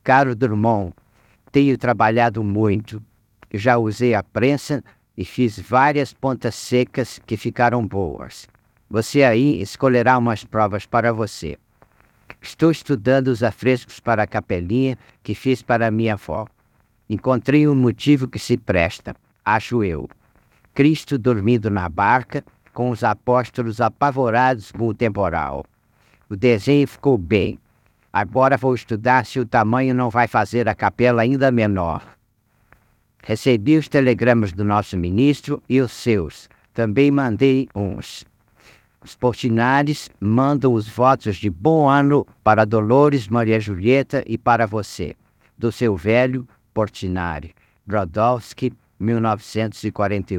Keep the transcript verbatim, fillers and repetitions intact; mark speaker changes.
Speaker 1: Caro Drummond, tenho trabalhado muito. Já usei a prensa e fiz várias pontas secas que ficaram boas. Você aí escolherá umas provas para você. Estou estudando os afrescos para a capelinha que fiz para minha avó. Encontrei um motivo que se presta, acho eu. Cristo dormindo na barca, com os apóstolos apavorados com o temporal. O desenho ficou bem. Agora vou estudar se o tamanho não vai fazer a capela ainda menor. Recebi os telegramas do nosso ministro e os seus. Também mandei uns. Os Portinares mandam os votos de bom ano para Dolores, Maria Julieta e para você, do seu velho Portinari. Brodowski, mil novecentos e quarenta e um.